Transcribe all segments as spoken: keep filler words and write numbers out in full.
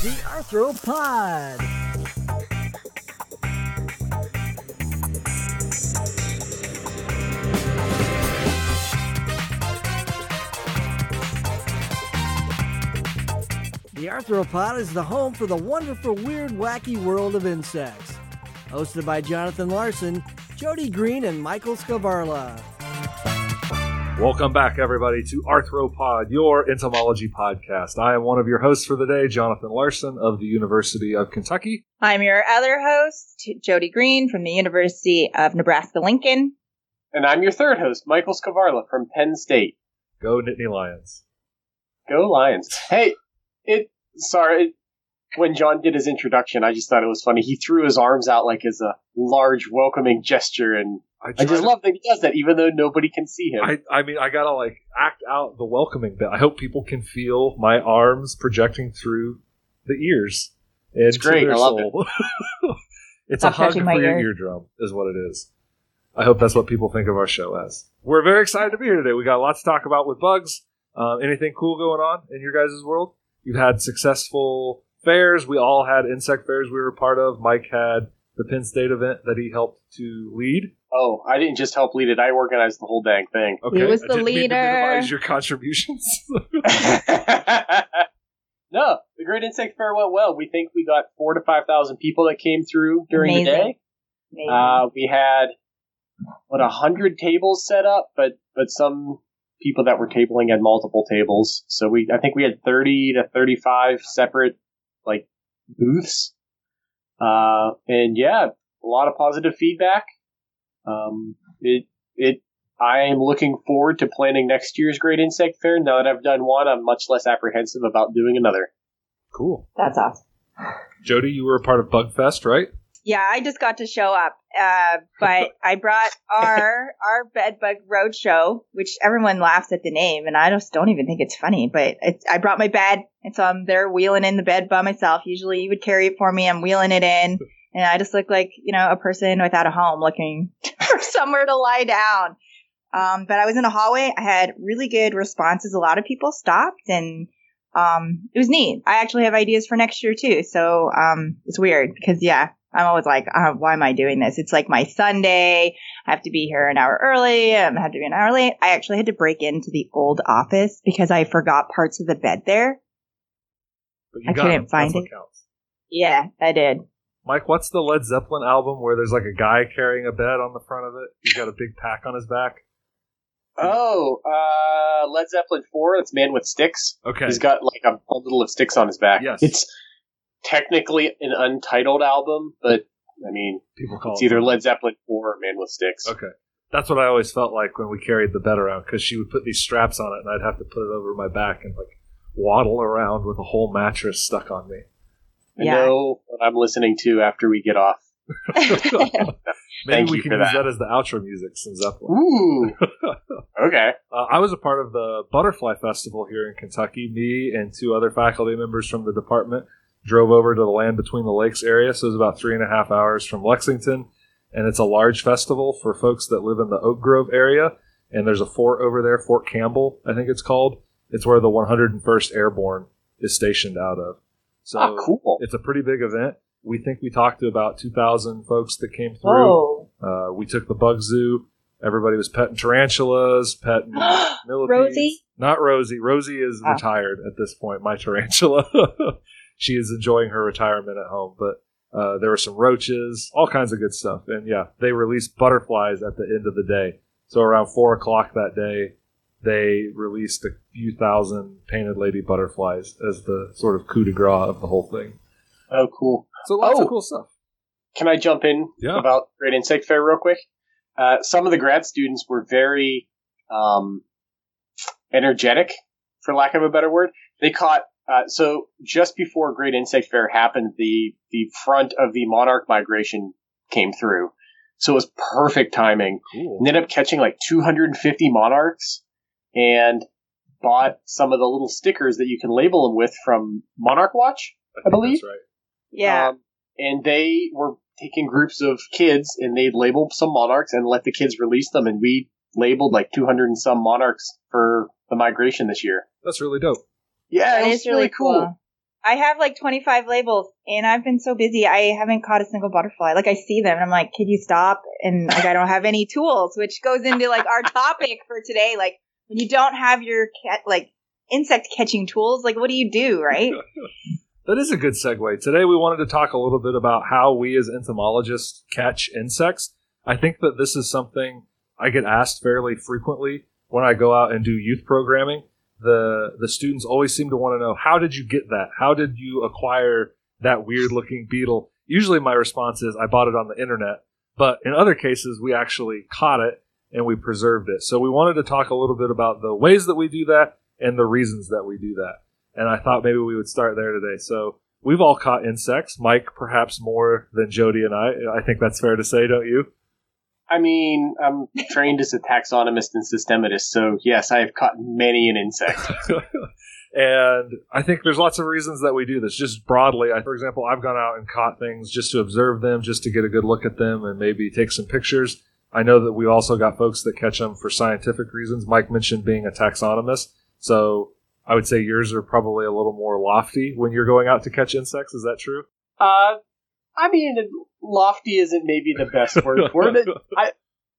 The Arthropod. The Arthropod is the home for the wonderful, weird, wacky world of insects. Hosted by Jonathan Larson, Jody Green, and Michael Scavarla. Welcome back, everybody, to Arthropod, your entomology podcast. I am one of your hosts for the day, Jonathan Larson of the University of Kentucky. I'm your other host, Jody Green from the University of Nebraska-Lincoln. And I'm your third host, Michael Scavarla from Penn State. Go Nittany Lions. Go Lions. Hey, it, sorry, it, when John did his introduction, I just thought it was funny. He threw his arms out like as a large welcoming gesture, and I, I just to, love that he does that, even though nobody can see him. I, I mean, I gotta like act out the welcoming bit. I hope people can feel my arms projecting through the ears. It's great. I love soul. it. It's Stop a hug for my your ear. eardrum, is what it is. I hope that's what people think of our show as. We're very excited to be here today. We got lots to talk about with bugs. Uh, anything cool going on in your guys' world? You've had successful fairs. We all had insect fairs we were a part of. Mike had the Penn State event that he helped to lead. Oh, I didn't just help lead it. I organized the whole dang thing. Okay. He was the I didn't leader. mean to minimize your contributions. No, the Great Insect Fair went well. We think we got four to five thousand people that came through during Amazing. the day. Amazing. Uh, we had what a hundred tables set up, but but some people that were tabling had multiple tables. So we, I think we had thirty to thirty-five separate like booths. Uh, and yeah, a lot of positive feedback. Um, it, it, I am looking forward to planning next year's Great Insect Fair. Now that I've done one, I'm much less apprehensive about doing another. Cool. That's awesome. Jody, you were a part of Bugfest, right? Yeah, I just got to show up, uh, but I brought our our bed bug roadshow, which everyone laughs at the name, and I just don't even think it's funny. But it's, I brought my bed, and so I'm there wheeling in the bed by myself. Usually, you would carry it for me. I'm wheeling it in, and I just look like, you know, a person without a home looking for somewhere to lie down. Um, but I was in a hallway. I had really good responses. A lot of people stopped, and um, it was neat. I actually have ideas for next year too. So um, it's weird because yeah. I'm always like, uh, why am I doing this? It's like my Sunday. I have to be here an hour early. I have to be an hour late. I actually had to break into the old office because I forgot parts of the bed there. But you I got couldn't them. find That's what it. counts. Yeah, I did. Mike, what's the Led Zeppelin album where there's like a guy carrying a bed on the front of it? He's got a big pack on his back. Oh, uh, Led Zeppelin four, it's Man with Sticks. Okay. He's got like a bundle of sticks on his back. Yes. It's technically an untitled album, but I mean, People call it's it either that. Led Zeppelin four or Man with Sticks. Okay. That's what I always felt like when we carried the bed around, because she would put these straps on it, and I'd have to put it over my back and like waddle around with a whole mattress stuck on me. I Yeah. know what I'm listening to after we get off. Maybe Thank we you can for use that. that as the outro music, some Zeppelin. Ooh. Okay. Uh, I was a part of the Butterfly Festival here in Kentucky. Me and two other faculty members from the department drove over to the Land Between the Lakes area, so it was about three and a half hours from Lexington. And it's a large festival for folks that live in the Oak Grove area. And there's a fort over there, Fort Campbell, I think it's called. It's where the one hundred first Airborne is stationed out of. So Oh, cool. it's a pretty big event. We think we talked to about two thousand folks that came through. Whoa. Uh, we took the bug zoo. Everybody was petting tarantulas, petting millipedes. Rosie? Not Rosie. Rosie is Oh. retired at this point, my tarantula. She is enjoying her retirement at home. But uh, there were some roaches, all kinds of good stuff. And yeah, they released butterflies at the end of the day. So around four o'clock that day, they released a few thousand painted lady butterflies as the sort of coup de grace of the whole thing. Oh, cool. So lots Oh. of cool stuff. Can I jump in Yeah. about Great Insect Fair real quick? Uh, some of the grad students were very um, energetic, for lack of a better word. They caught, uh, so just before Great Insect Fair happened, the, the front of the monarch migration came through. So it was perfect timing. Cool. Ended up catching like two hundred fifty monarchs and bought some of the little stickers that you can label them with from Monarch Watch. I, think believe. that's right. Yeah. Um, and they were taking groups of kids and they labeled some monarchs and let the kids release them. And we labeled like two hundred and some monarchs for the migration this year. That's really dope. Yeah, That it is was really cool. I have like twenty-five labels, and I've been so busy, I haven't caught a single butterfly. Like, I see them, and I'm like, could you stop? And like, I don't have any tools, which goes into like our topic for today. Like, when you don't have your cat, like insect catching tools, like, what do you do, right? That is a good segue. Today we wanted to talk a little bit about how we as entomologists catch insects. I think that this is something I get asked fairly frequently when I go out and do youth programming. The the students always seem to want to know, how did you get that? How did you acquire that weird-looking beetle? Usually my response is, I bought it on the internet. But in other cases, we actually caught it and we preserved it. So we wanted to talk a little bit about the ways that we do that and the reasons that we do that. And I thought maybe we would start there today. So we've all caught insects. Mike, perhaps more than Jody and I. I think that's fair to say, don't you? I mean, I'm trained as a taxonomist and systematist, so yes, I have caught many an insect. And I think there's lots of reasons that we do this. Just broadly, I, for example, I've gone out and caught things just to observe them, just to get a good look at them and maybe take some pictures. I know that we also got folks that catch them for scientific reasons. Mike mentioned being a taxonomist, so I would say yours are probably a little more lofty when you're going out to catch insects. Is that true? Uh, I mean, lofty isn't maybe the best word for it. I,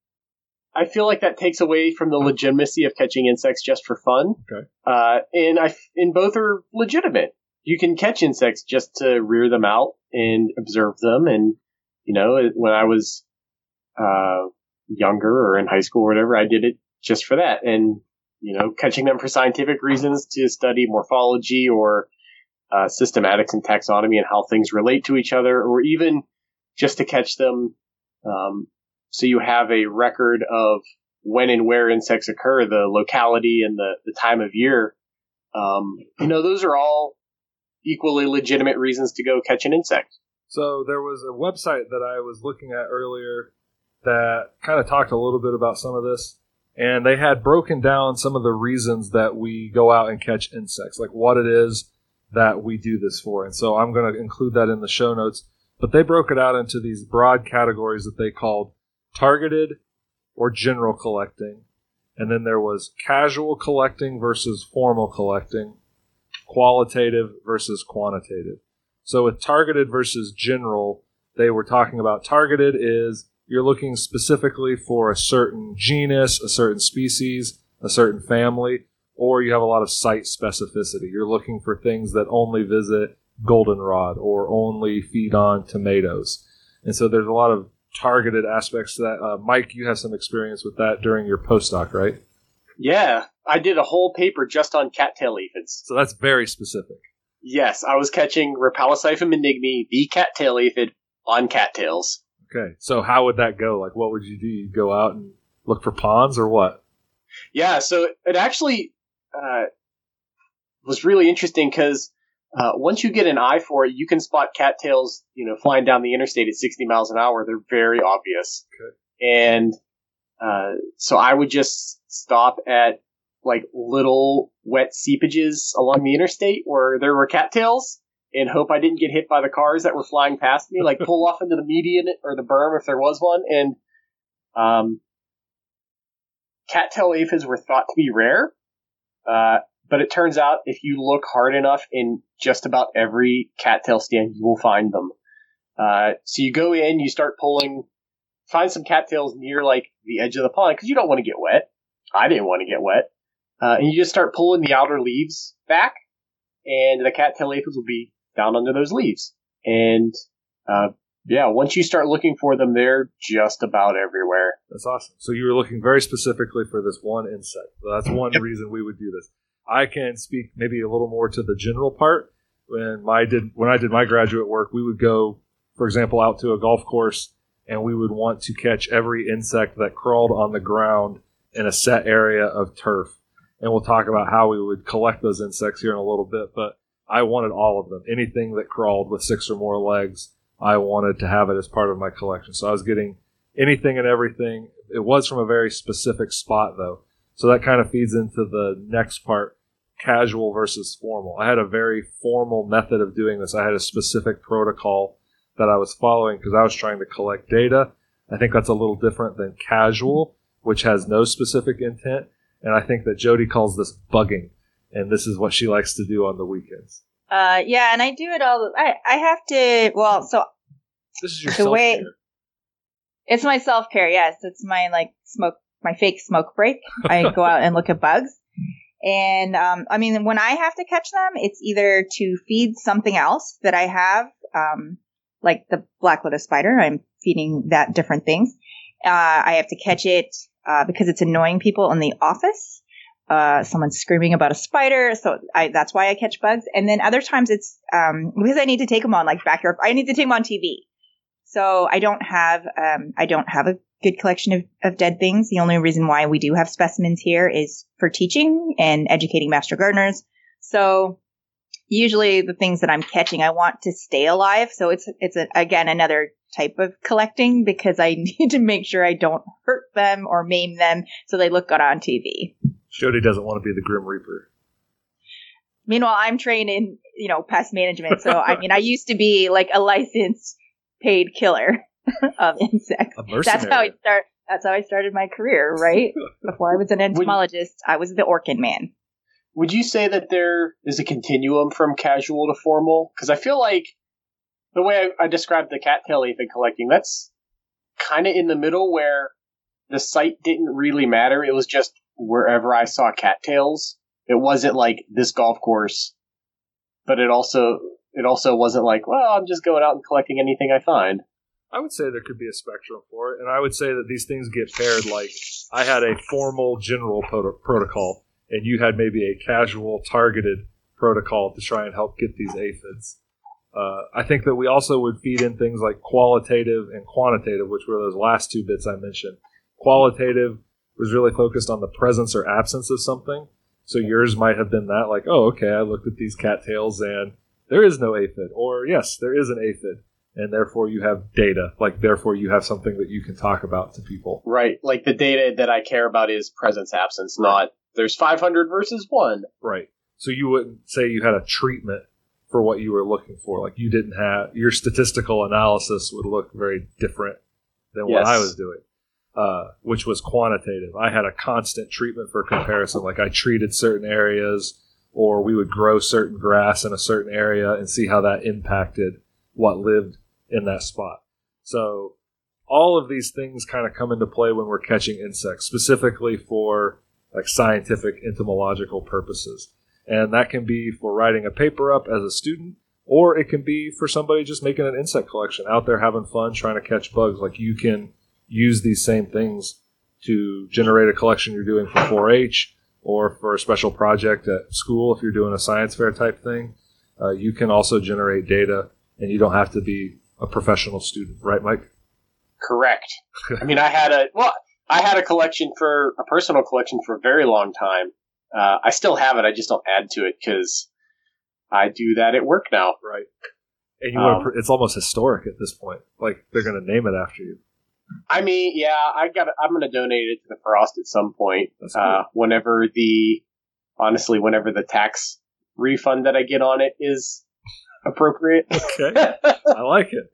I feel like that takes away from the legitimacy of catching insects just for fun. Okay. Uh, and I, and both are legitimate. You can catch insects just to rear them out and observe them. And, you know, when I was uh, younger or in high school or whatever, I did it just for that. And, you know, catching them for scientific reasons to study morphology or uh, systematics and taxonomy and how things relate to each other, or even just to catch them um, so you have a record of when and where insects occur, the locality and the, the time of year. Um, you know, those are all equally legitimate reasons to go catch an insect. So there was a website that I was looking at earlier that kind of talked a little bit about some of this. And they had broken down some of the reasons that we go out and catch insects, like what it is that we do this for. And so I'm going to include that in the show notes. But they broke it out into these broad categories that they called targeted or general collecting. And then there was casual collecting versus formal collecting, qualitative versus quantitative. So with targeted versus general, they were talking about targeted is you're looking specifically for a certain genus, a certain species, a certain family, or you have a lot of site specificity. You're looking for things that only visit goldenrod or only feed on tomatoes. And so there's a lot of targeted aspects to that. Uh, Mike, you have some experience with that during your postdoc, right? Yeah, I did a whole paper just on cattail aphids. So that's very specific. Yes, I was catching Rhopalociphem indigni, the cattail aphid, on cattails. Okay, so how would that go? Like, what would you do? You'd go out and look for ponds or what? Yeah, so it actually uh, was really interesting because uh, once you get an eye for it, you can spot cattails, you know, flying down the interstate at sixty miles an hour. They're very obvious. Okay. And uh, so I would just stop at like little wet seepages along the interstate where there were cattails and hope I didn't get hit by the cars that were flying past me, like pull off into the median or the berm if there was one. And um, cattail aphids were thought to be rare, uh, but it turns out if you look hard enough in just about every cattail stand, you will find them. Uh, so you go in, you start pulling, find some cattails near like the edge of the pond because you don't want to get wet. I didn't want to get wet. Uh, and you just start pulling the outer leaves back, and the cattail aphids will be down under those leaves. And, uh, yeah, once you start looking for them, they're just about everywhere. That's awesome. So you were looking very specifically for this one insect. So that's one yep. reason we would do this. I can speak maybe a little more to the general part. When my did when I did my graduate work, we would go, for example, out to a golf course, and we would want to catch every insect that crawled on the ground in a set area of turf. And we'll talk about how we would collect those insects here in a little bit, but I wanted all of them. Anything that crawled with six or more legs, I wanted to have it as part of my collection. So I was getting anything and everything. It was from a very specific spot, though. So that kind of feeds into the next part, casual versus formal. I had a very formal method of doing this. I had a specific protocol that I was following because I was trying to collect data. I think that's a little different than casual, which has no specific intent. And I think that Jody calls this bugging. And this is what she likes to do on the weekends. Uh, yeah, and I do it all. I I have to. Well, so This is your the self way care. it's my self care. Yes, it's my like smoke, my fake smoke break. I go out and look at bugs, and um, I mean, when I have to catch them, it's either to feed something else that I have, um, like the black widow spider. I'm feeding that different things. Uh, I have to catch it uh, because it's annoying people in the office. Uh, someone's screaming about a spider, so I, that's why I catch bugs. And then other times it's um, because I need to take them on like backyard. I need to take them on T V. So I don't have um, I don't have a good collection of, of dead things. The only reason why we do have specimens here is for teaching and educating master gardeners. So usually the things that I'm catching, I want to stay alive. So it's it's a, again another type of collecting because I need to make sure I don't hurt them or maim them so they look good on T V. Jody doesn't want to be the Grim Reaper. Meanwhile, I'm trained in, you know, pest management. So, I mean, I used to be like a licensed paid killer of insects. A mercenary. That's how I start. That's how I started my career, right? Before I was an entomologist, I was the Orkin man. Would you say that there is a continuum from casual to formal? Because I feel like the way I, I described the cattail aphid collecting, that's kind of in the middle where the site didn't really matter. It was just wherever I saw cattails. It wasn't like this golf course, but it also it also wasn't like, well, I'm just going out and collecting anything I find. I would say there could be a spectrum for it, and I would say that these things get paired. Like I had a formal general pro- protocol, and you had maybe a casual targeted protocol to try and help get these aphids. Uh, I think that we also would feed in things like qualitative and quantitative, which were those last two bits I mentioned. Qualitative was really focused on the presence or absence of something. So yours might have been that, like, oh, okay, I looked at these cattails and there is no aphid. Or, yes, there is an aphid. And therefore you have data. Like, therefore you have something that you can talk about to people. Right. Like, the data that I care about is presence, absence, not there's five hundred versus one. Right. So you wouldn't say you had a treatment for what you were looking for. Like, you didn't have... Your statistical analysis would look very different than Yes. what I was doing. Uh, which was quantitative. I had a constant treatment for comparison. Like I treated certain areas, or we would grow certain grass in a certain area and see how that impacted what lived in that spot. So all of these things kind of come into play when we're catching insects, specifically for like scientific entomological purposes. And that can be for writing a paper up as a student, or it can be for somebody just making an insect collection out there having fun trying to catch bugs. Like you can use these same things to generate a collection you're doing for four H or for a special project at school if you're doing a science fair type thing. Uh, you can also generate data, and you don't have to be a professional student. Right, Mike? Correct. I mean, I had a well, I had a collection for a personal collection for a very long time. Uh, I still have it. I just don't add to it because I do that at work now. Right. And you Um, want to, it's almost historic at this point. Like they're going to name it after you. I mean, yeah, I got. I'm going to donate it to the Frost at some point. That's cool. Uh, whenever the, honestly, whenever the tax refund that I get on it is appropriate. Okay. I like it.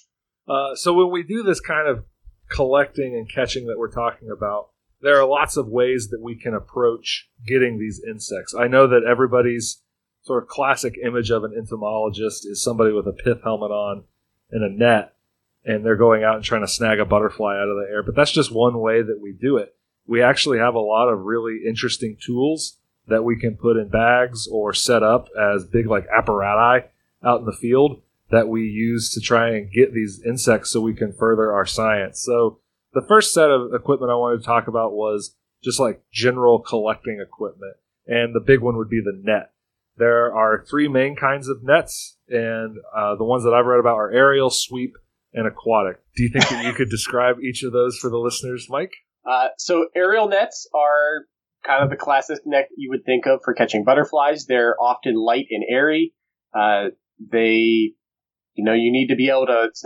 Uh, so when we do this kind of collecting and catching that we're talking about, there are lots of ways that we can approach getting these insects. I know that everybody's sort of classic image of an entomologist is somebody with a pith helmet on and a net, and they're going out and trying to snag a butterfly out of the air. But that's just one way that we do it. We actually have a lot of really interesting tools that we can put in bags or set up as big like apparati out in the field that we use to try and get these insects so we can further our science. So the first set of equipment I wanted to talk about was just like general collecting equipment. And the big one would be the net. There are three main kinds of nets, and uh, the ones that I've read about are aerial, sweep, and aquatic. Do you think that you could describe each of those for the listeners, Mike? Uh, so aerial nets are kind of the classic net you would think of for catching butterflies. They're often light and airy. Uh, they, you know, you need to be able to.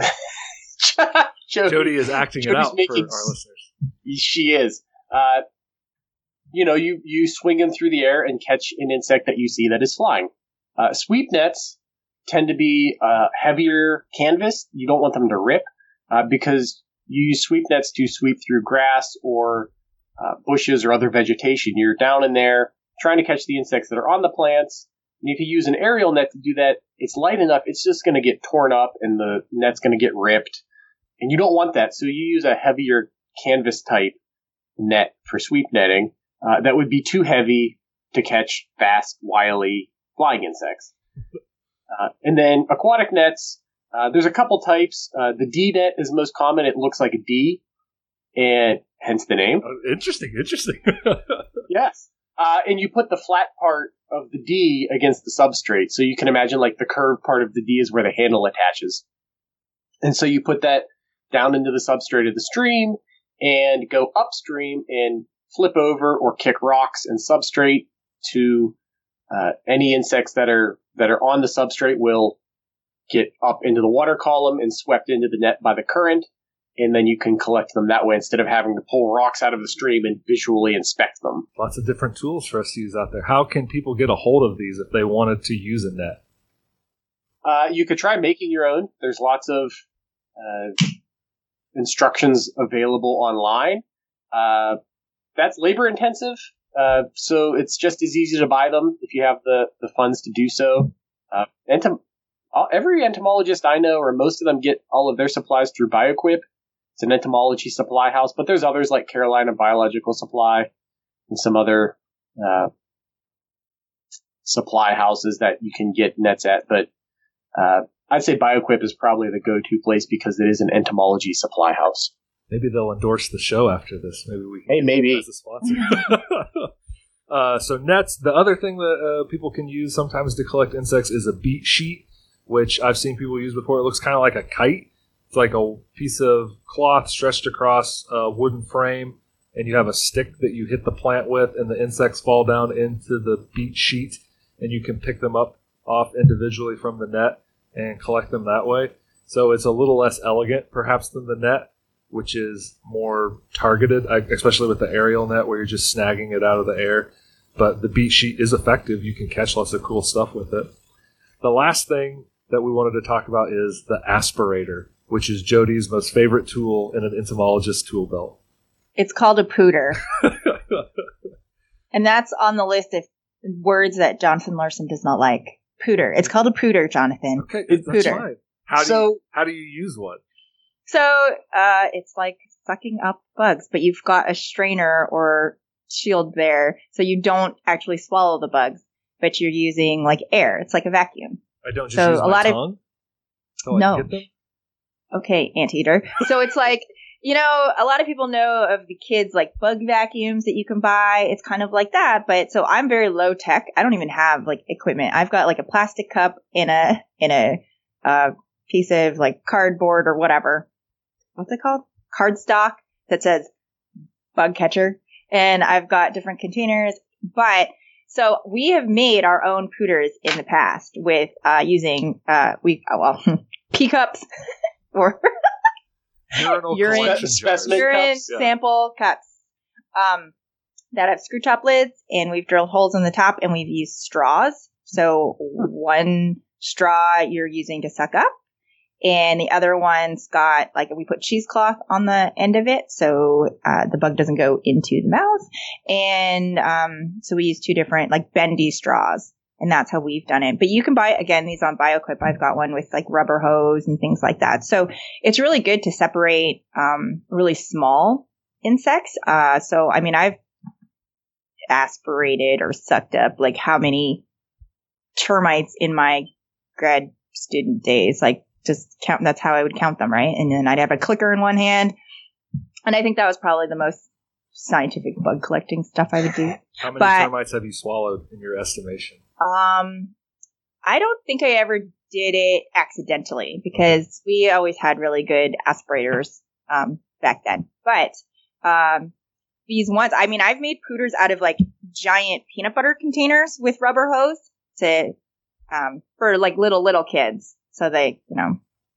Jody, Jody is acting Jody's it out making, for our listeners. She is. Uh, you know, you, you swing them through the air and catch an insect that you see that is flying. Uh, sweep nets tend to be uh, heavier canvas. You don't want them to rip uh, because you use sweep nets to sweep through grass or uh, bushes or other vegetation. You're down in there trying to catch the insects that are on the plants. And if you use an aerial net to do that, it's light enough, it's just going to get torn up and the net's going to get ripped. And you don't want that. So you use a heavier canvas type net for sweep netting. Uh, that would be too heavy to catch fast, wily flying insects. Uh, and then aquatic nets, uh, there's a couple types. Uh, the D net is most common. It looks like a D, and hence the name. Uh, interesting, interesting. Yes. Uh, and you put the flat part of the D against the substrate. So you can imagine like the curved part of the D is where the handle attaches. And so you put that down into the substrate of the stream and go upstream and flip over or kick rocks and substrate to uh, any insects that are that are on the substrate will get up into the water column and swept into the net by the current, and then you can collect them that way instead of having to pull rocks out of the stream and visually inspect them. Lots of different tools for us to use out there. How can people get a hold of these if they wanted to use a net? Uh, you could try making your own. There's lots of uh, instructions available online. Uh, that's labor intensive, uh, so it's just as easy to buy them if you have the, the funds to do so. Uh, entom- every entomologist I know, or most of them, get all of their supplies through BioQuip. It's an entomology supply house, but there's others like Carolina Biological Supply and some other uh, supply houses that you can get nets at. But uh, I'd say BioQuip is probably the go-to place because it is an entomology supply house. Maybe they'll endorse the show after this. Maybe we can hey, maybe as a sponsor. uh, so nets. The other thing that uh, people can use sometimes to collect insects is a beat sheet, which I've seen people use before. It looks kind of like a kite. It's like a piece of cloth stretched across a wooden frame, and you have a stick that you hit the plant with, and the insects fall down into the beat sheet, and you can pick them up off individually from the net and collect them that way. So it's a little less elegant, perhaps, than the net, which is more targeted, especially with the aerial net where you're just snagging it out of the air. But the beat sheet is effective. You can catch lots of cool stuff with it. The last thing that we wanted to talk about is the aspirator, which is Jody's most favorite tool in an entomologist tool belt. It's called a pooter. And that's on the list of words that Jonathan Larson does not like. Pooter. It's called a pooter, Jonathan. Okay, that's pooter. fine. How do, So- you, how do you use one? So uh, it's like sucking up bugs, but you've got a strainer or shield there, so you don't actually swallow the bugs, but you're using like air. It's like a vacuum. I don't just So use a my lot of- tongue till I No. can get them? Okay, anteater. So it's like, you know, a lot of people know of the kids like bug vacuums that you can buy. It's kind of like that, but so I'm very low tech. I don't even have like equipment. I've got like a plastic cup in a in a uh, piece of like cardboard or whatever. What's it called? Cardstock that says bug catcher. And I've got different containers. But so we have made our own pooters in the past with uh, using uh, we oh, well pea cups or Urinal Urine- collection jars. specimen urine cups, yeah. sample cups um, that have screw top lids, and we've drilled holes in the top, and we've used straws. So one straw you're using to suck up, and the other one's got, like, we put cheesecloth on the end of it so uh, the bug doesn't go into the mouth. And um, so we use two different, like, bendy straws, and that's how we've done it. But you can buy, again, these on BioQuip. I've got one with, like, rubber hose and things like that. So it's really good to separate um, really small insects. Uh, so, I mean, I've aspirated or sucked up, like, how many termites in my grad student days, like, just count. That's how I would count them, right? And then I'd have a clicker in one hand, and I think that was probably the most scientific bug collecting stuff I would do. How many But- termites have you swallowed in your estimation? Um, I don't think I ever did it accidentally because we always had really good aspirators um, back then. But um, these ones, I mean, I've made pooters out of like giant peanut butter containers with rubber hose to um, for like little little kids. So they, you know,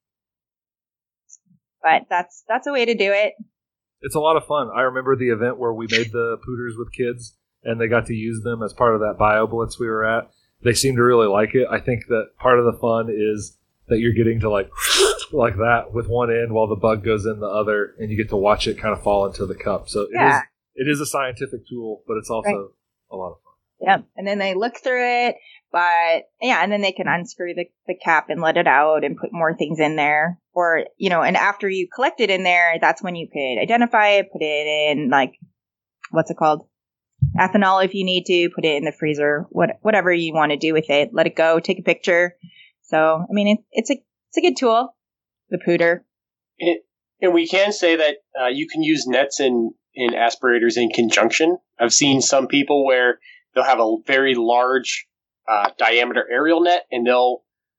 but that's, that's a way to do it. It's a lot of fun. I remember the event where we made the pooters with kids, and they got to use them as part of that bio blitz we were at. They seemed to really like it. I think that part of the fun is that you're getting to like, like that with one end while the bug goes in the other, and you get to watch it kind of fall into the cup. So it Yeah. is, it is a scientific tool, but it's also Right. a lot of fun. Yeah. And then they look through it. But yeah, and then they can unscrew the, the cap and let it out and put more things in there. Or, you know, and after you collect it in there, that's when you could identify it, put it in like, what's it called? Ethanol if you need to, put it in the freezer, what, whatever you want to do with it. Let it go, take a picture. So, I mean, it, it's a it's a good tool, the Pooter. It, and we can say that uh, you can use nets and in aspirators in conjunction. I've seen some people where they'll have a very large uh, diameter aerial net and they'll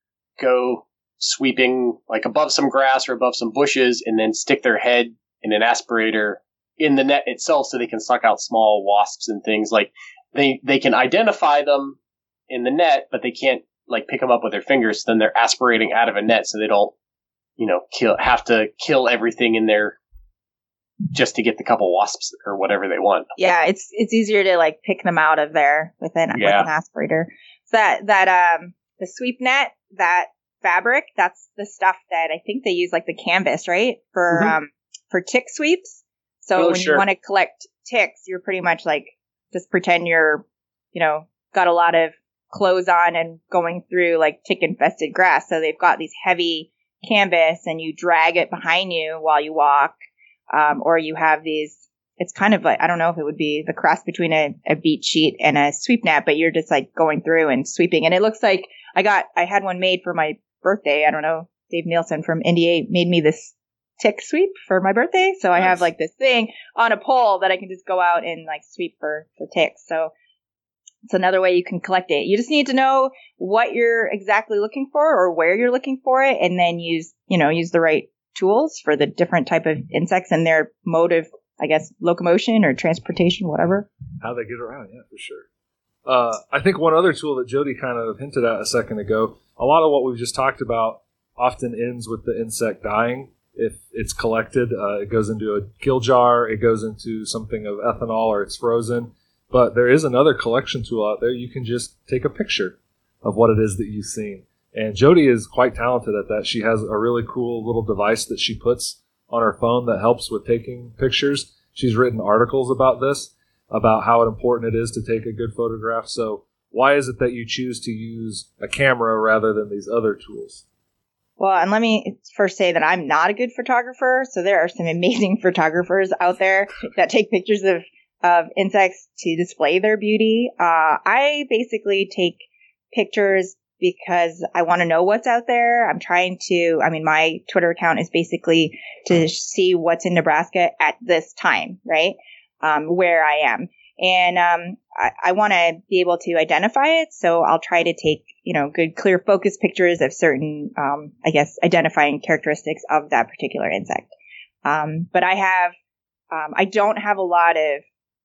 go sweeping like above some grass or above some bushes and then stick their head in an aspirator in the net itself so they can suck out small wasps and things. Like they, they can identify them in the net, but they can't like pick them up with their fingers. So then they're aspirating out of a net so they don't, you know, kill, have to kill everything in there just to get the couple wasps or whatever they want. Yeah, it's it's easier to like pick them out of there with an, yeah. with an aspirator. So that that um the sweep net, that fabric, that's the stuff that I think they use like the canvas, right? For mm-hmm. um for tick sweeps. So oh, when sure. you want to collect ticks, you're pretty much like just pretend you're, you know, got a lot of clothes on and going through like tick infested grass. So they've got these heavy canvas and you drag it behind you while you walk. Um, or you have these, it's kind of like, I don't know if it would be the cross between a, a beat sheet and a sweep net, but you're just like going through and sweeping. And it looks like I got, I had one made for my birthday. I don't know, Dave Nielsen from N D A made me this tick sweep for my birthday. So nice. I have like this thing on a pole that I can just go out and like sweep for, for ticks. So it's another way you can collect it. You just need to know what you're exactly looking for or where you're looking for it, and then use, you know, use the right tools for the different type of insects and their mode of, I guess, locomotion or transportation, whatever. How they get around, yeah, for sure. Uh, I think one other tool that Jody kind of hinted at a second ago, a lot of what we've just talked about often ends with the insect dying. If it's collected, uh, it goes into a gill jar, it goes into something of ethanol, or it's frozen. But there is another collection tool out there. You can just take a picture of what it is that you've seen. And Jody is quite talented at that. She has a really cool little device that she puts on her phone that helps with taking pictures. She's written articles about this, about how important it is to take a good photograph. So why is it that you choose to use a camera rather than these other tools? Well, and let me first say that I'm not a good photographer. So there are some amazing photographers out there that take pictures of, of insects to display their beauty. Uh, I basically take pictures because I want to know what's out there. I'm trying to, I mean, my Twitter account is basically to see what's in Nebraska at this time, right? Um, where I am. And um, I, I want to be able to identify it. So I'll try to take, you know, good, clear focus pictures of certain, um, I guess, identifying characteristics of that particular insect. Um, but I have, um, I don't have a lot of,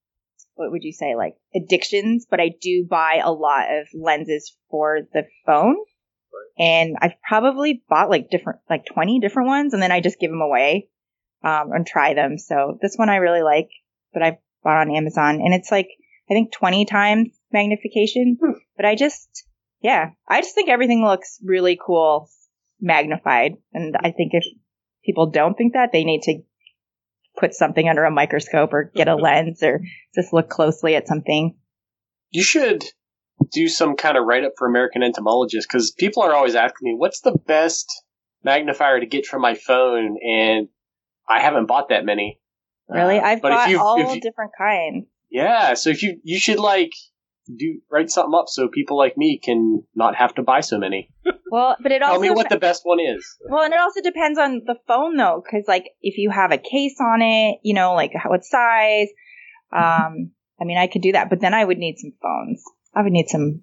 what would you say, like addictions, but I do buy a lot of lenses for the phone. Right. And I've probably bought like different, like twenty different ones, and then I just give them away um, and try them. So this one I really like, but I bought on Amazon, and it's like, I think twenty times magnification. Hmm. But I just, yeah, I just think everything looks really cool magnified. And I think if people don't think that, they need to put something under a microscope or get a lens or just look closely at something. You should do some kind of write-up for American Entomologists, because people are always asking me, what's the best magnifier to get from my phone? And I haven't bought that many. Really? Uh, I've bought you, all you, different kinds. Yeah, so if you you should like do write something up so people like me can not have to buy so many. Well, but it also tell me what the best one is. Well, and it also depends on the phone though, because like if you have a case on it, you know, like what size. Um, I mean, I could do that, but then I would need some phones. I would need some.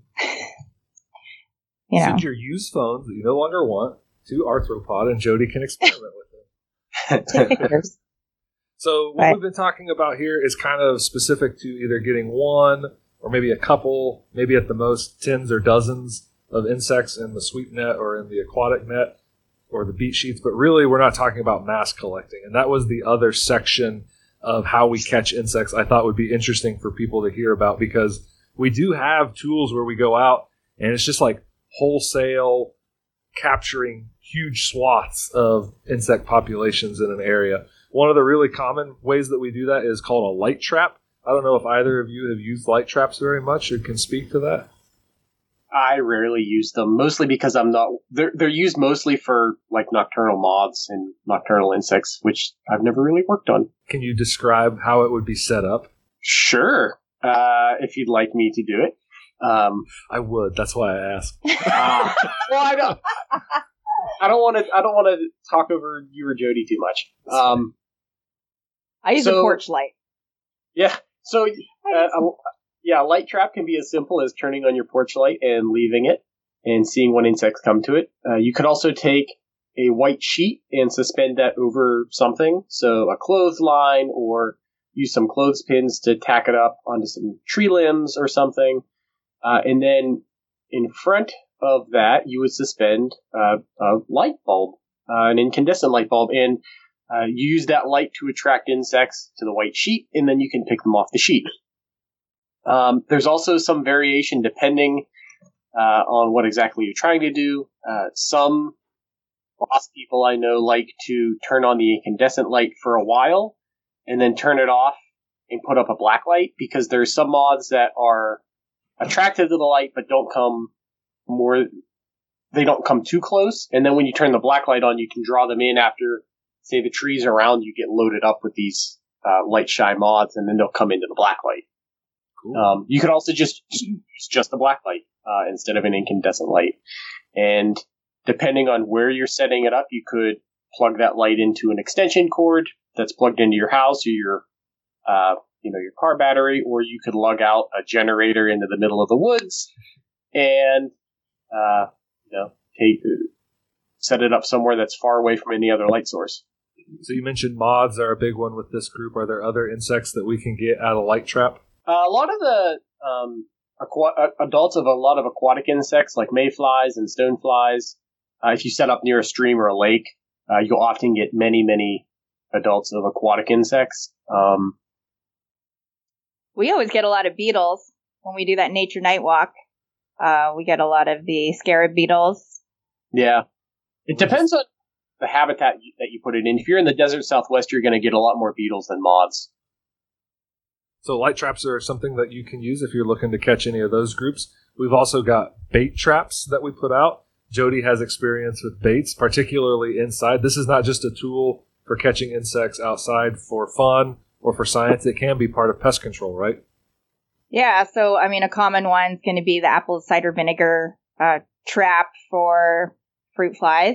You know, send your used phones that you no longer want to Arthropod, and Jody can experiment with them. Take pictures. So what right. we've been talking about here is kind of specific to either getting one or maybe a couple, maybe at the most tens or dozens of insects in the sweep net or in the aquatic net or the beat sheets. But really, we're not talking about mass collecting. And that was the other section of how we catch insects I thought would be interesting for people to hear about, because we do have tools where we go out and it's just like wholesale capturing huge swaths of insect populations in an area. One of the really common ways that we do that is called a light trap. I don't know if either of you have used light traps very much or can speak to that. I rarely use them, mostly because I'm not. They're they're used mostly for like nocturnal moths and nocturnal insects, which I've never really worked on. Can you describe how it would be set up? Sure, uh, if you'd like me to do it. Um, I would. That's why I asked. uh, well, I don't. I don't want to. I don't want to talk over you or Jody too much. Um, I use so, a porch light. Yeah. So, uh, a, yeah, a light trap can be as simple as turning on your porch light and leaving it, and seeing when insects come to it. Uh, you could also take a white sheet and suspend that over something, so a clothesline, or use some clothespins to tack it up onto some tree limbs or something. Uh, and then in front of that, you would suspend uh, a light bulb, uh, an incandescent light bulb, and uh, you use that light to attract insects to the white sheet, and then you can pick them off the sheet. Um, there's also some variation depending uh, on what exactly you're trying to do. Uh, some boss people I know like to turn on the incandescent light for a while and then turn it off and put up a black light, because there's some moths that are attracted to the light but don't come more, they don't come too close. And then when you turn the black light on, you can draw them in after, say, the trees around you get loaded up with these uh, light shy moths, and then they'll come into the black light. Cool. Um, you could also just use just a black light uh, instead of an incandescent light. And depending on where you're setting it up, you could plug that light into an extension cord that's plugged into your house or your, uh, you know, your car battery, or you could lug out a generator into the middle of the woods and, uh, you know, take, set it up somewhere that's far away from any other light source. So you mentioned moths are a big one with this group. Are there other insects that we can get out of light trap? Uh, a lot of the um, aqua- adults of a lot of aquatic insects, like mayflies and stoneflies, uh, if you set up near a stream or a lake, uh, you'll often get many, many adults of aquatic insects. Um, We always get a lot of beetles when we do that nature night walk. Uh, we get a lot of the scarab beetles. Yeah. It depends on the habitat you, that you put it in. If you're in the desert Southwest, you're going to get a lot more beetles than moths. So light traps are something that you can use if you're looking to catch any of those groups. We've also got bait traps that we put out. Jody has experience with baits, particularly inside. This is not just a tool for catching insects outside for fun or for science. It can be part of pest control, right? Yeah, so, I mean, a common one's going to be the apple cider vinegar uh, trap for fruit flies.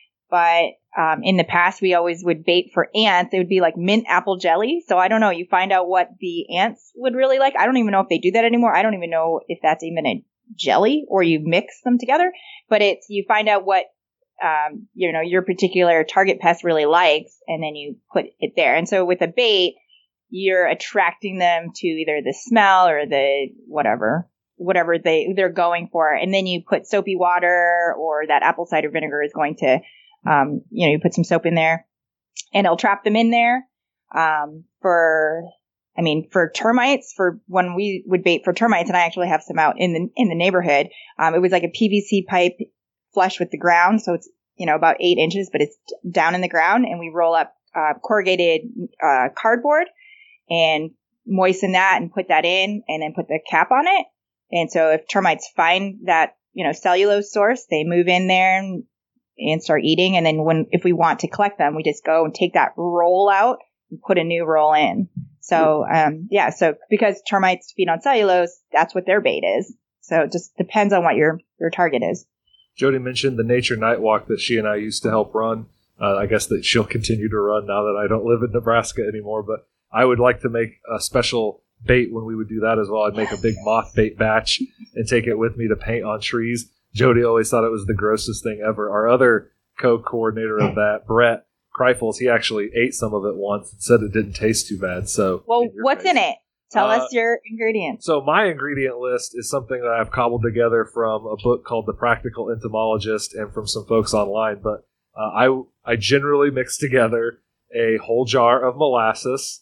But um, in the past, we always would bait for ants. It would be like mint apple jelly. So I don't know. You find out what the ants would really like. I don't even know if they do that anymore. I don't even know if that's even a jelly or you mix them together. But it's, you find out what, um, you know, your particular target pest really likes, and then you put it there. And so with a bait, you're attracting them to either the smell or the whatever, whatever they, they're going for. And then you put soapy water, or that apple cider vinegar is going to, um, you know, you put some soap in there and it'll trap them in there. Um, for, I mean, for termites, for when we would bait for termites, and I actually have some out in the, in the neighborhood, um, it was like a P V C pipe flush with the ground. So it's, you know, about eight inches, but it's down in the ground, and we roll up, uh, corrugated, uh, cardboard and moisten that and put that in, and then put the cap on it. And so if termites find that, you know, cellulose source, they move in there and, and start eating. And then when, if we want to collect them, we just go and take that roll out and put a new roll in. So, um, yeah, so because termites feed on cellulose, that's what their bait is. So it just depends on what your, your target is. Jody mentioned the nature night walk that she and I used to help run. Uh, I guess that she'll continue to run now that I don't live in Nebraska anymore, but I would like to make a special bait when we would do that as well. I'd make a big moth bait batch and take it with me to paint on trees. Jody always thought it was the grossest thing ever. Our other co-coordinator of that, Brett Kreifels, he actually ate some of it once and said it didn't taste too bad. So, well, in what's face. in it? Tell uh, us your ingredients. So my ingredient list is something that I've cobbled together from a book called The Practical Entomologist and from some folks online. But uh, I I generally mix together a whole jar of molasses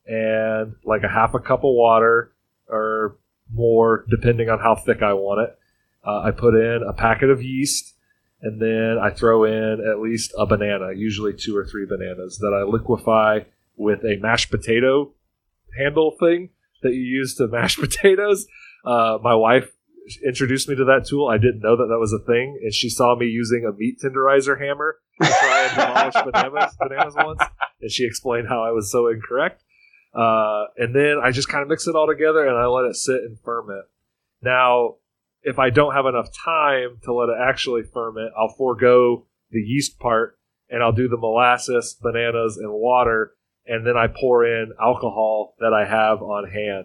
and like a half a cup of water or more, depending on how thick I want it. Uh, I put in a packet of yeast, and then I throw in at least a banana, usually two or three bananas, that I liquefy with a mashed potato handle thing that you use to mash potatoes. Uh, my wife, introduced me to that tool. I didn't know that that was a thing, and she saw me using a meat tenderizer hammer to try and demolish bananas, bananas once, and she explained how I was so incorrect. Uh, and then I just kind of mix it all together, and I let it sit and ferment. Now, if I don't have enough time to let it actually ferment, I'll forego the yeast part, and I'll do the molasses, bananas, and water, and then I pour in alcohol that I have on hand.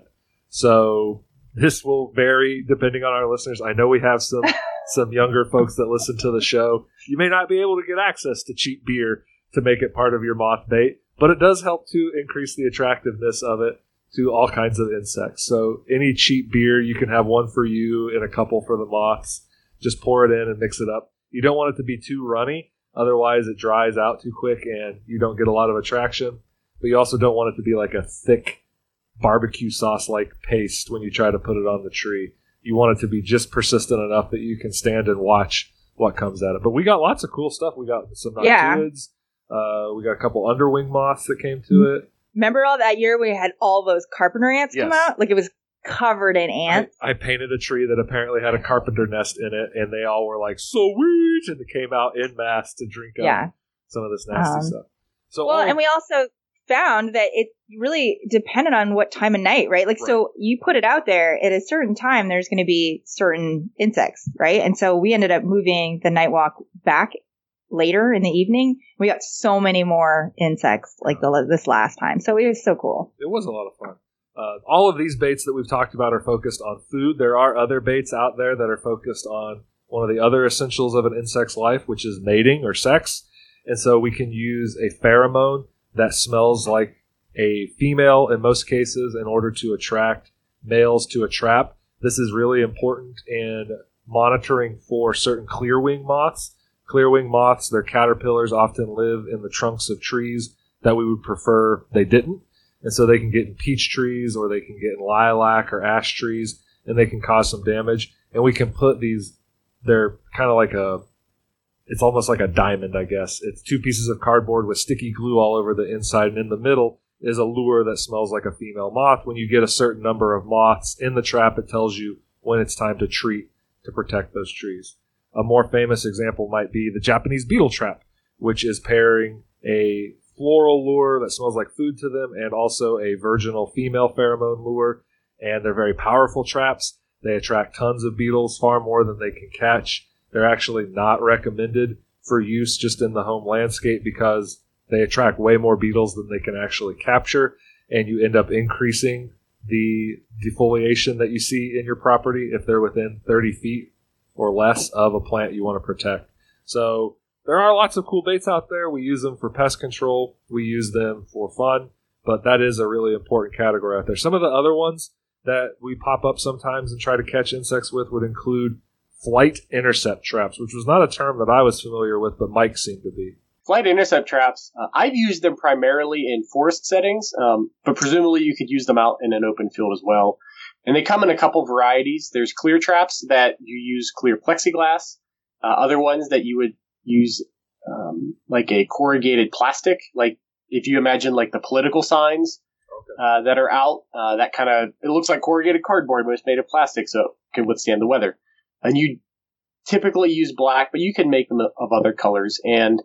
So this will vary depending on our listeners. I know we have some some younger folks that listen to the show. You may not be able to get access to cheap beer to make it part of your moth bait, but it does help to increase the attractiveness of it to all kinds of insects. So any cheap beer, you can have one for you and a couple for the moths. Just pour it in and mix it up. You don't want it to be too runny, otherwise it dries out too quick and you don't get a lot of attraction. But you also don't want it to be like a thick barbecue sauce-like paste when you try to put it on the tree. You want it to be just persistent enough that you can stand and watch what comes at it. But we got lots of cool stuff. We got some noctuids. Yeah. Uh, we got a couple underwing moths that came to it. Remember all that year we had all those carpenter ants yes. come out? Like it was covered in ants. I, I painted a tree that apparently had a carpenter nest in it, and they all were like, sweet, and they came out en masse to drink up yeah. some of this nasty um, stuff. So Well, all, and we also found that it really depended on what time of night, right? Like, right. So you put it out there at a certain time, there's going to be certain insects, right? And so we ended up moving the night walk back later in the evening. We got so many more insects like the, this last time. So it was so cool. It was a lot of fun. Uh, all of these baits that we've talked about are focused on food. There are other baits out there that are focused on one of the other essentials of an insect's life, which is mating or sex. And so we can use a pheromone that smells like a female in most cases in order to attract males to a trap. This is really important in monitoring for certain clearwing moths. Clearwing moths, their caterpillars often live in the trunks of trees that we would prefer they didn't. And so they can get in peach trees or they can get in lilac or ash trees and they can cause some damage. And we can put these, they're kind of like a, it's almost like a diamond, I guess. It's two pieces of cardboard with sticky glue all over the inside, and in the middle is a lure that smells like a female moth. When you get a certain number of moths in the trap, it tells you when it's time to treat to protect those trees. A more famous example might be the Japanese beetle trap, which is pairing a floral lure that smells like food to them and also a virginal female pheromone lure. And they're very powerful traps. They attract tons of beetles, far more than they can catch. They're actually not recommended for use just in the home landscape because they attract way more beetles than they can actually capture, and you end up increasing the defoliation that you see in your property if they're within thirty feet or less of a plant you want to protect. So there are lots of cool baits out there. We use them for pest control. We use them for fun, but that is a really important category out there. Some of the other ones that we pop up sometimes and try to catch insects with would include flight intercept traps, which was not a term that I was familiar with, but Mike seemed to be. Flight intercept traps, uh, I've used them primarily in forest settings, um, but presumably you could use them out in an open field as well. And they come in a couple varieties. There's clear traps that you use clear plexiglass, uh, other ones that you would use um, like a corrugated plastic, like if you imagine like the political signs okay. uh, that are out, uh, that kind of, it looks like corrugated cardboard, but it's made of plastic so it can withstand the weather. And you typically use black, but you can make them of other colors. And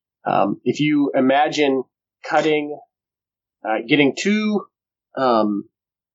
um, if you imagine cutting, uh, getting two um,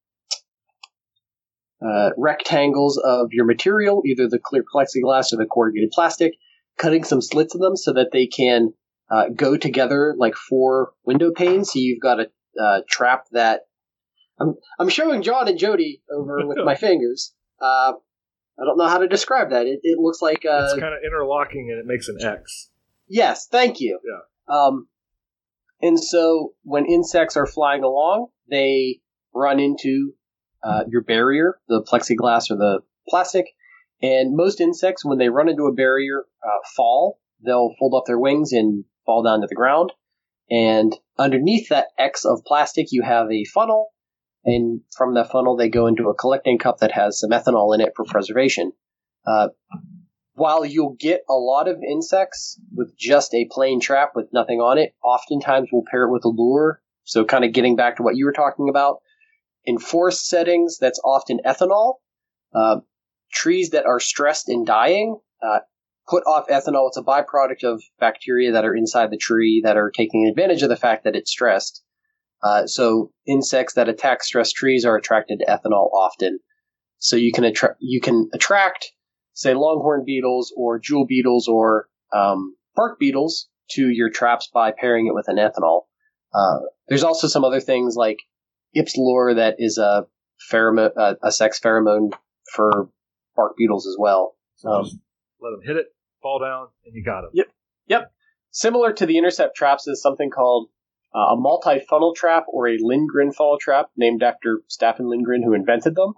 uh, rectangles of your material, either the clear plexiglass or the corrugated plastic, cutting some slits in them so that they can uh, go together like four window panes. So you've got a uh, trap that I'm, I'm showing John and Jody over with my fingers. Uh, I don't know how to describe that. It, it looks like uh, it's kind of interlocking, and it makes an X. Yes, thank you. Yeah. Um, and so when insects are flying along, they run into uh, your barrier, the plexiglass or the plastic. And most insects, when they run into a barrier, uh, fall. They'll fold up their wings and fall down to the ground. And underneath that X of plastic, you have a funnel. And from that funnel, they go into a collecting cup that has some ethanol in it for preservation. Uh, while you'll get a lot of insects with just a plain trap with nothing on it, oftentimes we'll pair it with a lure. So kind of getting back to what you were talking about. In forest settings, that's often ethanol. Uh, trees that are stressed and dying uh, put off ethanol. It's a byproduct of bacteria that are inside the tree that are taking advantage of the fact that it's stressed. Uh, so insects that attack stressed trees are attracted to ethanol often. So you can attract you can attract, say, longhorn beetles or jewel beetles or um, bark beetles to your traps by pairing it with an ethanol. Uh, there's also some other things like Ips lure that is a pheromone, uh, a sex pheromone for bark beetles as well. So um, just let them hit it, fall down, and you got them. Yep, yep. Similar to the intercept traps is something called uh, a multi-funnel trap or a Lindgren funnel trap, named after Staffan Lindgren, who invented them.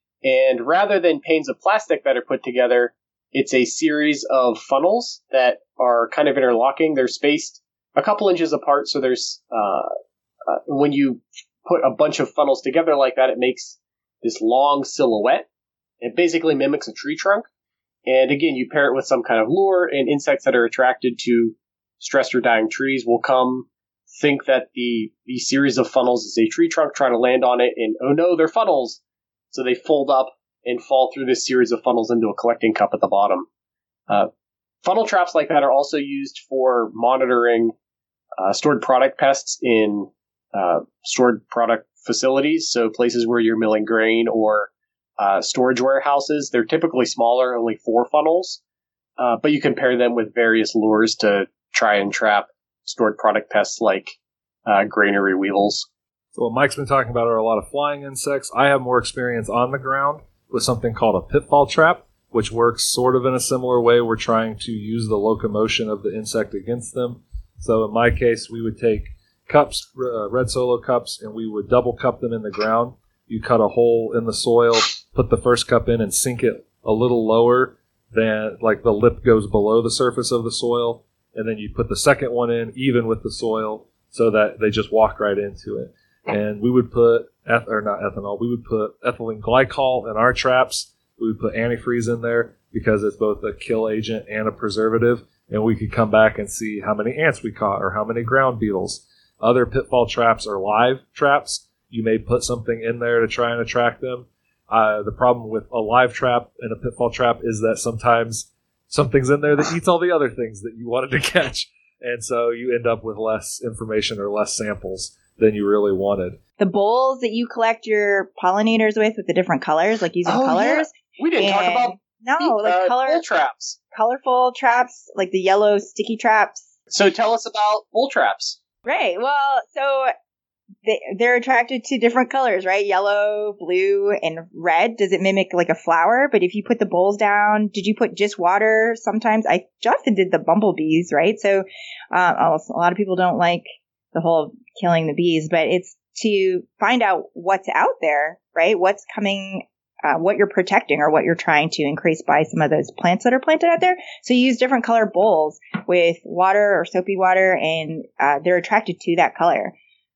And rather than panes of plastic that are put together, it's a series of funnels that are kind of interlocking. They're spaced a couple inches apart, so there's uh, uh, when you put a bunch of funnels together like that, it makes this long silhouette. It basically mimics a tree trunk. And again, you pair it with some kind of lure, and insects that are attracted to stressed or dying trees will come, think that the, the series of funnels is a tree trunk, try to land on it, and oh no, they're funnels. So they fold up and fall through this series of funnels into a collecting cup at the bottom. Uh, funnel traps like that are also used for monitoring uh, stored product pests in uh, stored product facilities. So places where you're milling grain or uh, storage warehouses, they're typically smaller, only four funnels. Uh, but you can pair them with various lures to try and trap stored product pests like uh, granary weevils. So what Mike's been talking about are a lot of flying insects. I have more experience on the ground with something called a pitfall trap, which works sort of in a similar way. We're trying to use the locomotion of the insect against them. So in my case, we would take cups, uh, red Solo cups, and we would double cup them in the ground. You cut a hole in the soil, put the first cup in, and sink it a little lower than, like, the lip goes below the surface of the soil. And then you put the second one in even with the soil so that they just walk right into it. And we would put, eth- or not ethanol, we would put ethylene glycol in our traps. We would put antifreeze in there because it's both a kill agent and a preservative. And we could come back and see how many ants we caught or how many ground beetles. Other pitfall traps are live traps. You may put something in there to try and attract them. Uh, the problem with a live trap and a pitfall trap is that sometimes something's in there that eats all the other things that you wanted to catch. And so you end up with less information or less samples than you really wanted. The bowls that you collect your pollinators with, with the different colors, like using oh, colors. Yeah. We didn't talk about no, like uh, color bull traps. Colorful traps, like the yellow sticky traps. So tell us about bull traps. Right. Well, so they, they're attracted to different colors, right? Yellow, blue, and red. Does it mimic like a flower? But if you put the bowls down, did you put just water? Sometimes I Jonathan did the bumblebees, right? So uh, a lot of people don't like the whole killing the bees, but it's to find out what's out there, right? What's coming, uh, what you're protecting or what you're trying to increase by some of those plants that are planted out there. So you use different color bowls with water or soapy water, and uh, they're attracted to that color.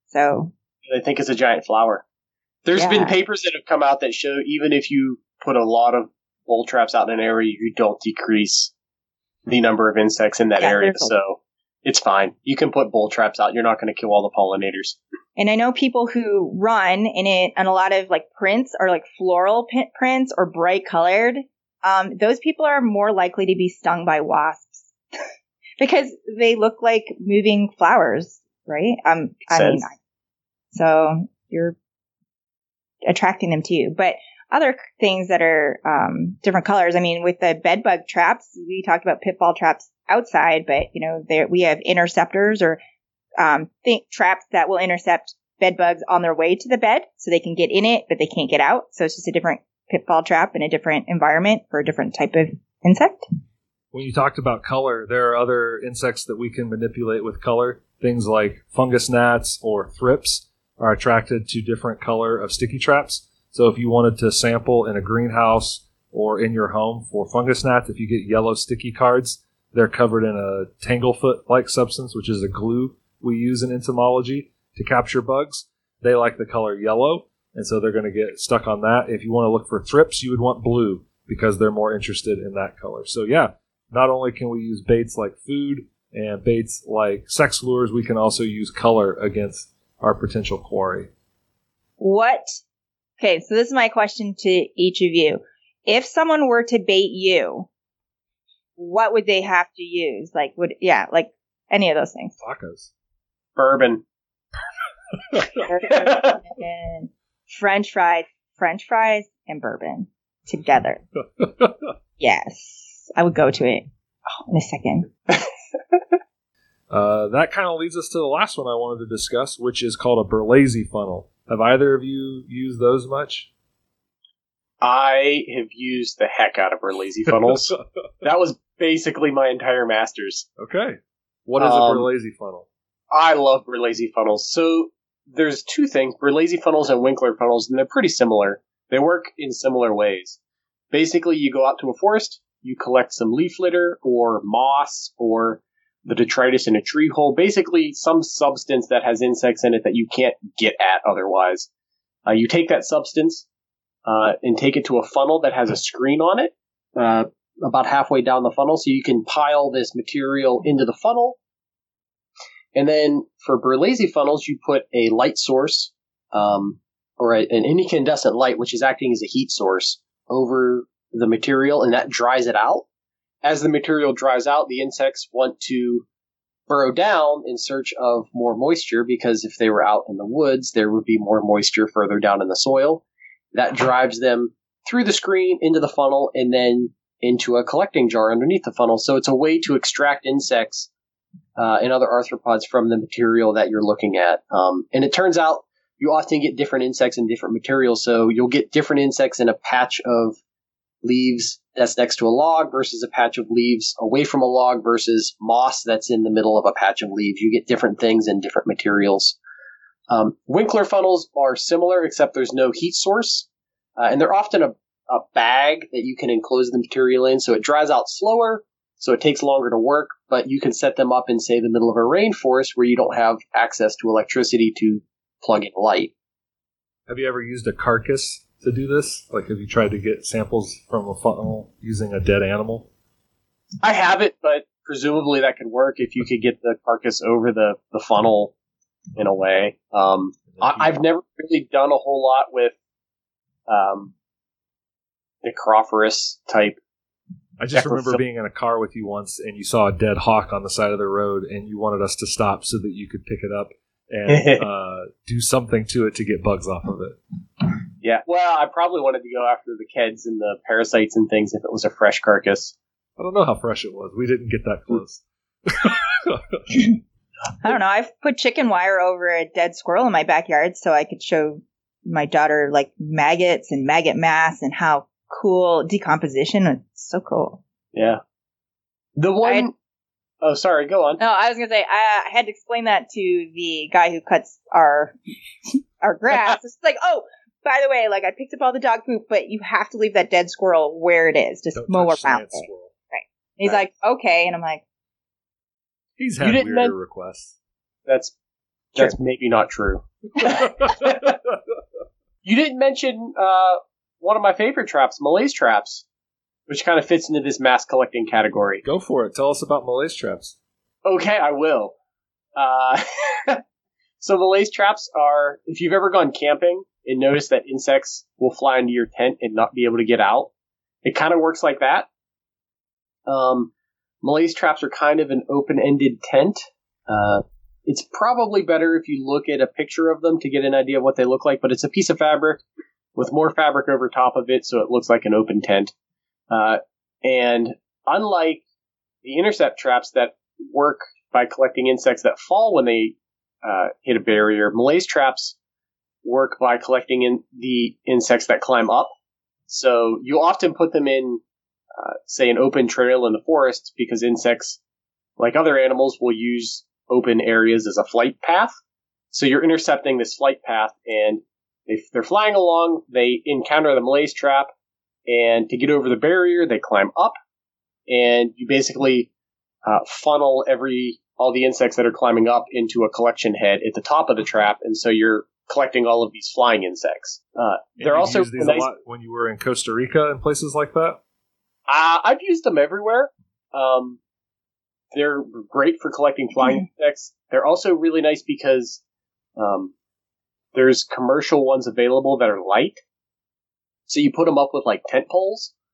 So I think it's a giant flower. There's yeah. been papers that have come out that show even if you put a lot of bull traps out in an area, you don't decrease the number of insects in that yeah, area. So it's fine. You can put bull traps out. You're not going to kill all the pollinators. And I know people who run in it on a lot of like prints are like floral prints or bright colored. Um, those people are more likely to be stung by wasps because they look like moving flowers, right? Um, I mean, so you're attracting them to you. But other things that are um, different colors. I mean, with the bed bug traps, we talked about pitfall traps outside, but you know, there we have interceptors or um, think traps that will intercept bed bugs on their way to the bed, so they can get in it, but they can't get out. So it's just a different pitfall trap in a different environment for a different type of insect. When you talked about color, there are other insects that we can manipulate with color. Things like fungus gnats or thrips are attracted to different color of sticky traps. So if you wanted to sample in a greenhouse or in your home for fungus gnats, if you get yellow sticky cards, they're covered in a tanglefoot-like substance, which is a glue we use in entomology to capture bugs. They like the color yellow, and so they're going to get stuck on that. If you want to look for thrips, you would want blue because they're more interested in that color. So yeah, not only can we use baits like food and baits like sex lures, we can also use color against our potential quarry. What? Okay, so this is my question to each of you. if someone were to bait you, what would they have to use? Like, would, yeah, like any of those things. Tacos. Bourbon. And French fries, French fries and bourbon together. Yes. I would go to it oh, in a second. uh, that kind of leads us to the last one I wanted to discuss, which is called a Berlazy funnel. Have either of you used those much? I have used the heck out of Berlazy funnels. That was basically my entire master's. Okay. What is Um, a Berlazy funnel? I love Berlazy funnels. So there's two things, Berlazy funnels and Winkler funnels, and they're pretty similar. They work in similar ways. Basically, you go out to a forest, you collect some leaf litter or moss or the detritus in a tree hole, basically some substance that has insects in it that you can't get at otherwise. Uh, you take that substance uh, and take it to a funnel that has a screen on it, uh, about halfway down the funnel, so you can pile this material into the funnel. And then for Berlazy funnels, you put a light source, um, or a, an incandescent light, which is acting as a heat source, over the material, and that dries it out. As the material dries out, the insects want to burrow down in search of more moisture, because if they were out in the woods, there would be more moisture further down in the soil. That drives them through the screen, into the funnel, and then into a collecting jar underneath the funnel. So it's a way to extract insects uh, and other arthropods from the material that you're looking at. Um, and it turns out you often get different insects in different materials. So you'll get different insects in a patch of leaves that's next to a log versus a patch of leaves away from a log versus moss that's in the middle of a patch of leaves. You get different things in different materials. Um, Winkler funnels are similar, except there's no heat source. Uh, and they're often a, a bag that you can enclose the material in, so it dries out slower, so it takes longer to work, but you can set them up in, say, the middle of a rainforest where you don't have access to electricity to plug in light. Have you ever used a carcass to do this? Like, have you tried to get samples from a funnel using a dead animal? I haven't, but presumably that could work if you could get the carcass over the, the funnel in a way. Um, I, I've never really done a whole lot with um, Necrophorus type. I just remember being in a car with you once, and you saw a dead hawk on the side of the road, and you wanted us to stop so that you could pick it up and uh, do something to it to get bugs off of it. Yeah, well, I probably wanted to go after the keds and the parasites and things if it was a fresh carcass. I don't know how fresh it was. We didn't get that close. I don't know. I've put chicken wire over a dead squirrel in my backyard so I could show my daughter like maggots and maggot mass and how cool decomposition is. So cool. Yeah. The one. I'd, oh, sorry. Go on. No, I was gonna say I, I had to explain that to the guy who cuts our our grass. It's like, oh, by the way, like I picked up all the dog poop, but you have to leave that dead squirrel where it is. Just Don't mow touch around it. squirrel. Right. And he's Right. like, okay, and I'm like, He's You had didn't weirder men- requests. That's that's maybe not true. You didn't mention uh, one of my favorite traps, Malaise traps, which kind of fits into this mass collecting category. Go for it. Tell us about Malaise traps. Okay, I will. Uh, so Malaise traps are, if you've ever gone camping and noticed that insects will fly into your tent and not be able to get out, it kind of works like that. Um, Malaise traps are kind of an open-ended tent. Uh, it's probably better if you look at a picture of them to get an idea of what they look like, but it's a piece of fabric with more fabric over top of it, so it looks like an open tent. Uh, and unlike the intercept traps that work by collecting insects that fall when they uh, hit a barrier, Malaise traps work by collecting in the insects that climb up. So you often put them in, uh, say, an open trail in the forest because insects, like other animals, will use open areas as a flight path. So you're intercepting this flight path, and if they're flying along, they encounter the Malaise trap, and to get over the barrier, they climb up, and you basically uh, funnel every all the insects that are climbing up into a collection head at the top of the trap, and so you're collecting all of these flying insects. Uh, they're you also used these nice, a lot when you were in Costa Rica and places like that? Uh, I've used them everywhere. Um, they're great for collecting flying mm-hmm. insects. They're also really nice because um, there's commercial ones available that are light. So you put them up with like tent poles,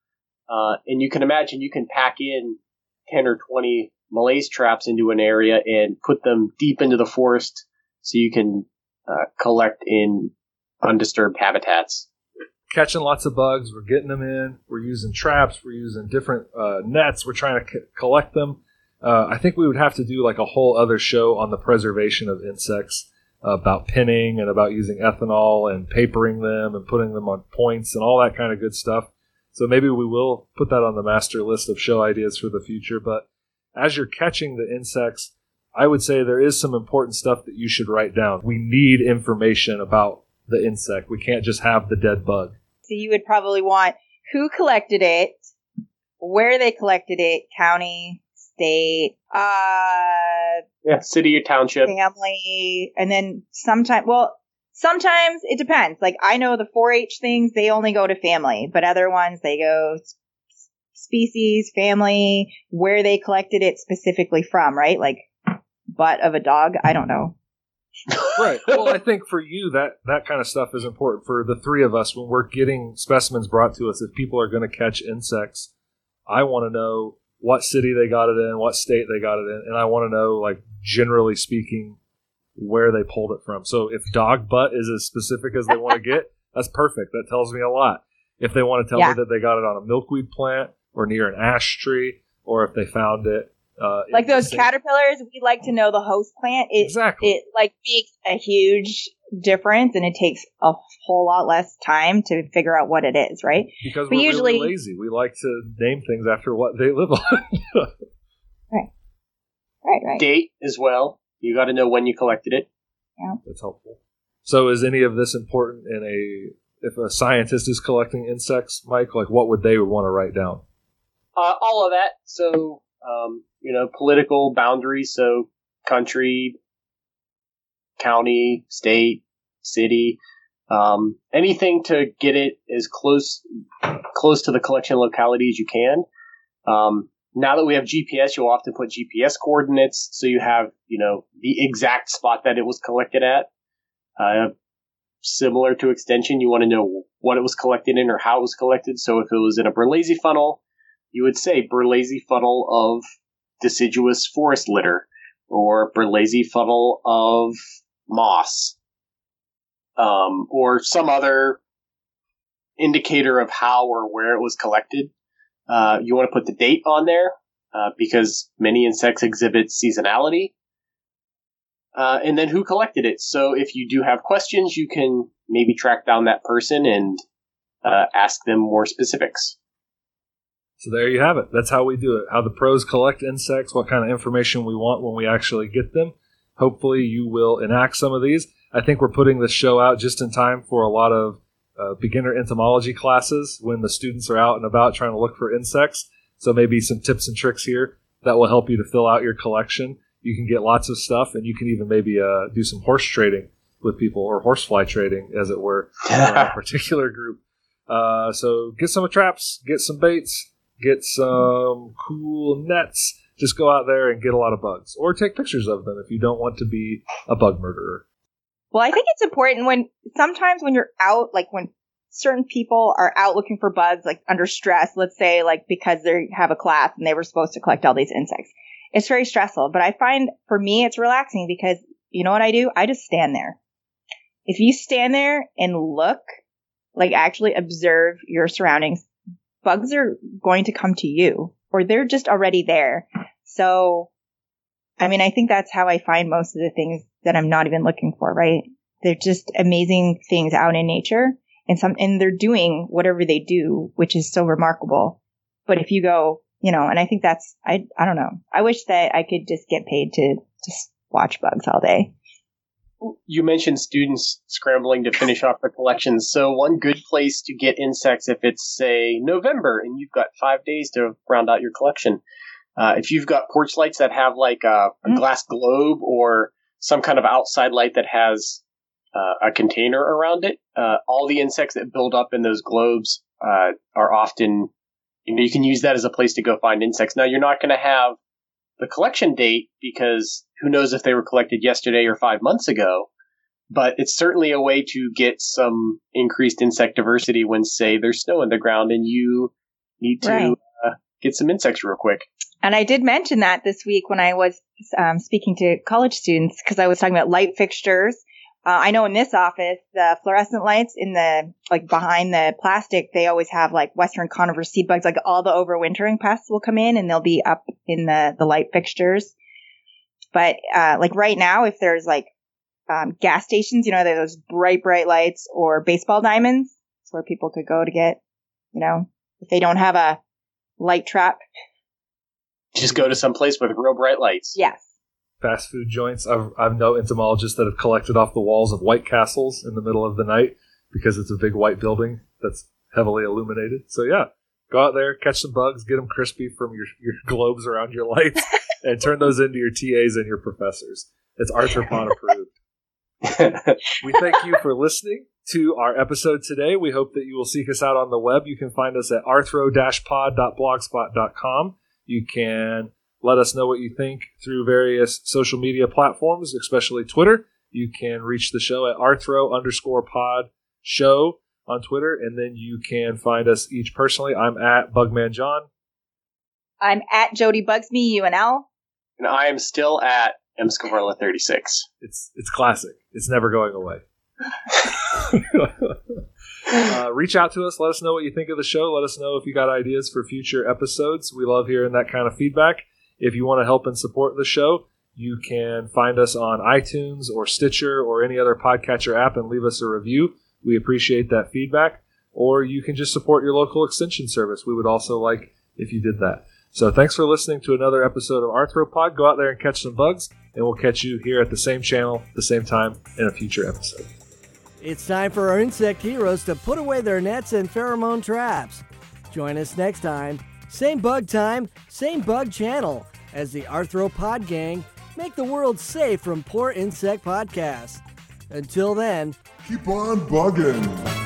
Uh, and you can imagine you can pack in ten or twenty malaise traps into an area and put them deep into the forest so you can uh, collect in undisturbed habitats. Catching lots of bugs, we're getting them in, we're using traps, we're using different uh, nets, we're trying to c- collect them. Uh, I think we would have to do like a whole other show on the preservation of insects, uh, about pinning and about using ethanol and papering them and putting them on points and all that kind of good stuff. So maybe we will put that on the master list of show ideas for the future. But as you're catching the insects, I would say there is some important stuff that you should write down. We need information about the insect. We can't just have the dead bug. So you would probably want who collected it, where they collected it, county, state, uh, yeah, city or township, family, and then sometimes, well, sometimes it depends. Like I know the four H things, they only go to family, but other ones they go species, family, where they collected it specifically from, right? Like butt of a dog. I don't know. Right. Well, I think for you, that, that kind of stuff is important. For the three of us, when we're getting specimens brought to us, if people are going to catch insects, I want to know what city they got it in, what state they got it in, and I want to know, like, generally speaking, where they pulled it from. So if dog butt is as specific as they want to get, that's perfect. That tells me a lot. If they want to tell yeah. me that they got it on a milkweed plant or near an ash tree, or if they found it Uh, like those caterpillars, we like to know the host plant. It, exactly. It like makes a huge difference, and it takes a whole lot less time to figure out what it is, right? Because but we're usually, really lazy. We like to name things after what they live on. Right. Right, right. Date as well. You got to know when you collected it. Yeah. That's helpful. So is any of this important in a, if a scientist is collecting insects, Mike, like what would they want to write down? Uh, all of that. So, um, you know, political boundaries, so country, county, state, city, um, anything to get it as close close to the collection locality as you can. Um, now that we have G P S, you'll often put G P S coordinates, so you have, you know, the exact spot that it was collected at. Uh, similar to extension, you want to know what it was collected in or how it was collected. So if it was in a Berlese funnel, you would say Berlese funnel of deciduous forest litter, or Berlese funnel of moss, um, or some other indicator of how or where it was collected. Uh, you want to put the date on there, uh, because many insects exhibit seasonality. Uh, and then who collected it. So if you do have questions, you can maybe track down that person and uh, ask them more specifics. So there you have it. That's how we do it. How the pros collect insects, what kind of information we want when we actually get them. Hopefully you will enact some of these. I think we're putting this show out just in time for a lot of uh, beginner entomology classes when the students are out and about trying to look for insects. So maybe some tips and tricks here that will help you to fill out your collection. You can get lots of stuff, and you can even maybe uh, do some horse trading with people, or horsefly trading, as it were, in a particular group. Uh, so get some traps, get some baits, get some cool nets. Just go out there and get a lot of bugs, or take pictures of them if you don't want to be a bug murderer. Well, I think it's important when sometimes when you're out, like when certain people are out looking for bugs, like under stress, let's say like because they have a class and they were supposed to collect all these insects. It's very stressful, but I find for me it's relaxing because you know what I do? I just stand there. If you stand there and look, like actually observe your surroundings, bugs are going to come to you, or they're just already there. So, I mean, I think that's how I find most of the things that I'm not even looking for, right? They're just amazing things out in nature, and some, and they're doing whatever they do, which is so remarkable. But if you go, you know, and I think that's, I, I don't know. I wish that I could just get paid to just watch bugs all day. You mentioned students scrambling to finish off their collections. So one good place to get insects, if it's, say, November and you've got five days to round out your collection. Uh, if you've got porch lights that have like a, a mm-hmm. glass globe or some kind of outside light that has uh, a container around it, uh, all the insects that build up in those globes uh, are often, you know, you can use that as a place to go find insects. Now, you're not going to have the collection date because who knows if they were collected yesterday or five months ago, but it's certainly a way to get some increased insect diversity when, say, there's snow in the ground and you need to Right. uh, get some insects real quick. And I did mention that this week when I was um, speaking to college students, because I was talking about light fixtures. Uh, I know in this office, the fluorescent lights in the, like behind the plastic, they always have like Western conifer seed bugs, like all the overwintering pests will come in and they'll be up in the, the light fixtures. But, uh, like right now, if there's like, um, gas stations, you know, there's those bright, bright lights or baseball diamonds, it's where people could go to get, you know, if they don't have a light trap. Just go to some place with real bright lights. Yes. Fast food joints. I've, I've known entomologists that have collected off the walls of White Castles in the middle of the night because it's a big white building that's heavily illuminated. So yeah, go out there, catch some bugs, get them crispy from your, your globes around your lights, and turn those into your T As and your professors. It's arthropod approved. We thank you for listening to our episode today. We hope that you will seek us out on the web. You can find us at arthro dash pod dot blogspot dot com. You can let us know what you think through various social media platforms, especially Twitter. You can reach the show at arthro underscore pod show on Twitter, and then you can find us each personally. I'm at Bugman John. I'm at Jody Bugsme, U N L. And I am still at M Scavarla thirty-six. It's it's classic. It's never going away. uh, reach out to us. Let us know what you think of the show. Let us know if you got ideas for future episodes. We love hearing that kind of feedback. If you want to help and support the show, you can find us on iTunes or Stitcher or any other podcatcher app and leave us a review. We appreciate that feedback. Or you can just support your local extension service. We would also like if you did that. So thanks for listening to another episode of Arthropod. Go out there and catch some bugs, and we'll catch you here at the same channel, the same time, in a future episode. It's time for our insect heroes to put away their nets and pheromone traps. Join us next time, same bug time, same bug channel, as the Arthropod gang make the world safe from poor insect podcasts. Until then, keep on bugging.